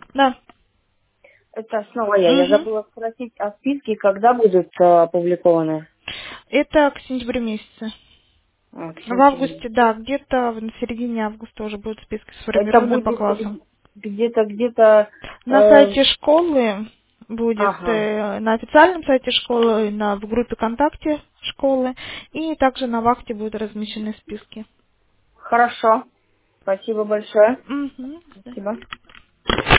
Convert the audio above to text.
Да. Это снова я. Я Мгм. забыла спросить, а списки когда будут опубликованы? Это к сентябрю месяце. К В сентябрю. августе, да, где-то на середине августа уже будут списки Это сформированы по будет классам. где-то... На сайте школы будет, Ага. на официальном сайте школы, в группе ВКонтакте школы, и также на вахте будут размещены списки. Хорошо. Спасибо большое. Мгм. Спасибо.